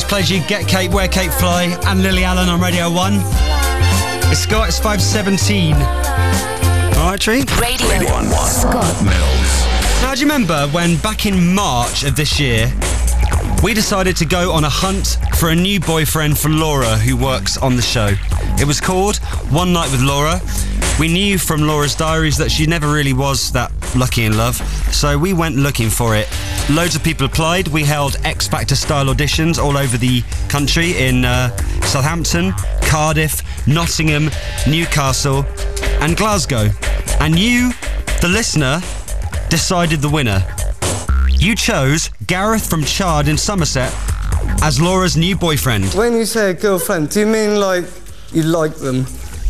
Played you Get Cape, Where Cape Fly and Lily Allen on Radio 1. It's Scott, it's 5:17. Alright, Tree? Radio 1. Scott Mills. Now, do you remember when back in March of this year, we decided to go on a hunt for a new boyfriend for Laura, who works on the show? It was called One Night with Laura. We knew from Laura's diaries that she never really was that lucky in love, so we went looking for it. Loads of people applied. We held X Factor style auditions all over the country in Southampton, Cardiff, Nottingham, Newcastle and Glasgow. And you, the listener, decided the winner. You chose Gareth from Chard in Somerset as Laura's new boyfriend. When you say a girlfriend, do you mean like you like them?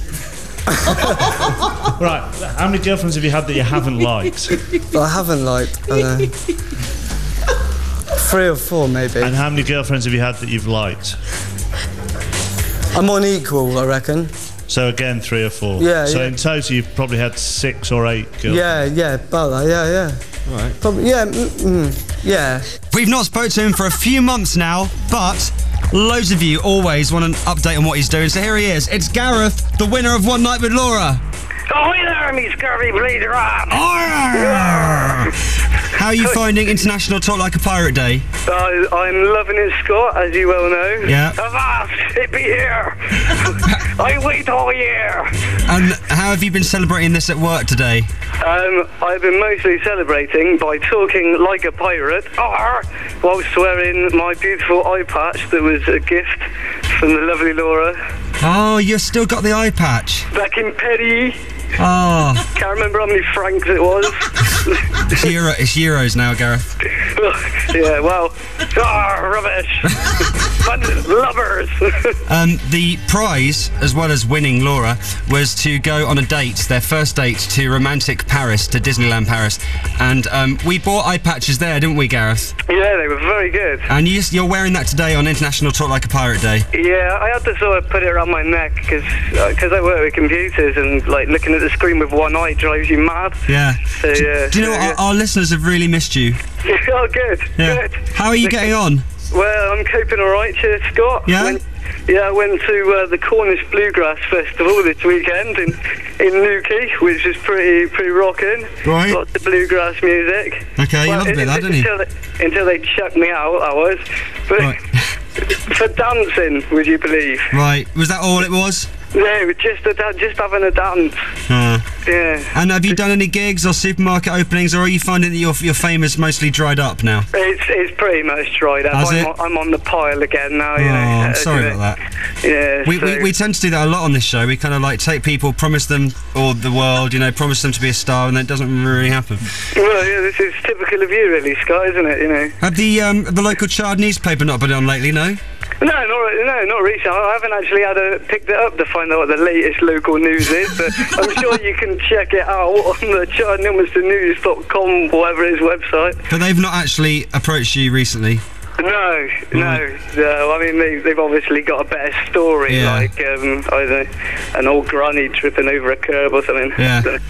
Right, how many girlfriends have you had that you haven't liked? I haven't liked, 3 or 4 maybe. And how many girlfriends have you had that you've liked? I'm on equal, I reckon. So again, 3 or 4. Yeah, so yeah. in total, you've probably had 6 or 8 girlfriends. Yeah, about that, yeah. Right. Probably, yeah. We've not spoke to him for a few months now, but loads of you always want an update on what he's doing, so here he is. It's Gareth, the winner of One Night with Laura. Oh, hey there, me scurvy bleeder on. How are you finding International Talk Like a Pirate Day? I'm loving it, Scott, as you well know. Yeah. Avast, it be here. I wait all year. And how have you been celebrating this at work today? I've been mostly celebrating by talking like a pirate, whilst wearing my beautiful eye patch that was a gift from the lovely Laura. Oh, you've still got the eye patch. Back in Petty. Oh. Can't remember how many francs it was. It's euros now, Gareth. Yeah, well, rubbish. Fun lovers. The prize, as well as winning Laura, was to go on a date, their first date to romantic Paris, to Disneyland Paris. And we bought eye patches there, didn't we, Gareth? Yeah, they were very good. And you're wearing that today on International Talk Like a Pirate Day. Yeah, I had to sort of put it around my neck because I work with computers and like looking at the screen with one eye drives you mad. Yeah. So, yeah. Do you know what? Our listeners have really missed you. Oh, good. Yeah. Good. How are you getting on? Well, I'm coping all right, cheers, Scott. Yeah? I went to the Cornish Bluegrass Festival this weekend in Newquay, which is pretty rocking. Right. Lots of bluegrass music. Okay, you love a bit of that, don't you? Until they chucked me out, I was. But Right. for dancing, would you believe? Right. Was that all it was? Yeah, it was just having a dance. Yeah. And have you done any gigs or supermarket openings, or are you finding that your fame is mostly dried up now? It's pretty much dried up. Has it? I'm on the pile again now. Oh, You know. I'm sorry about that. Yeah. We tend to do that a lot on this show. We kind of like take people, promise them or the world, promise them to be a star, and then it doesn't really happen. Well, yeah, this is typical of you, really, Scott, isn't it? You know. Have the local Chard newspaper not been on lately? No. No, not recently. I haven't actually picked it up to find out what the latest local news is, but I'm sure you can check it out on the chardnilminsternews.com, whatever his website. But they've not actually approached you recently? No. I mean, they've obviously got a better story, Yeah. like, I don't know, an old granny tripping over a curb or something. Yeah.